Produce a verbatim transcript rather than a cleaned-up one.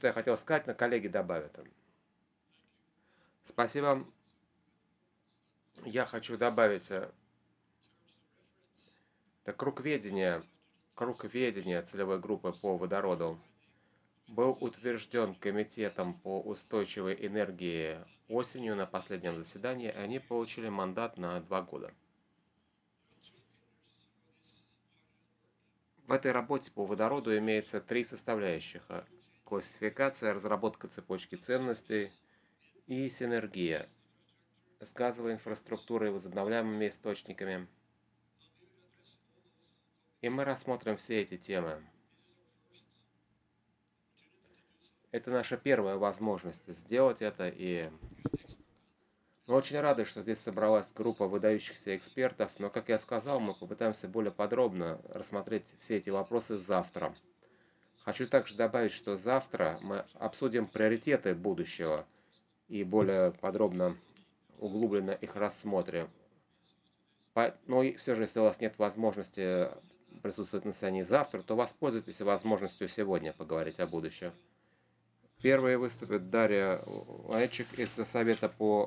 что я хотел сказать, но коллеги добавят. Спасибо. Я хочу добавить, э, это круг ведения, круг ведения целевой группы по водороду был утвержден Комитетом по устойчивой энергии осенью на последнем заседании. Они получили мандат на два года. В этой работе по водороду имеется три составляющих: а, классификация, разработка цепочки ценностей и синергия с газовой инфраструктурой, возобновляемыми источниками. И мы рассмотрим все эти темы. Это наша первая возможность сделать это, и мы очень рады, что здесь собралась группа выдающихся экспертов, но, как я сказал, мы попытаемся более подробно рассмотреть все эти вопросы завтра. Хочу также добавить, что завтра мы обсудим приоритеты будущего и более подробно, углубленно их рассмотрим. Но и все же, если у вас нет возможности присутствовать на заседании завтра, то воспользуйтесь возможностью сегодня поговорить о будущем. Первой выступит Дарья Лаечек из Совета по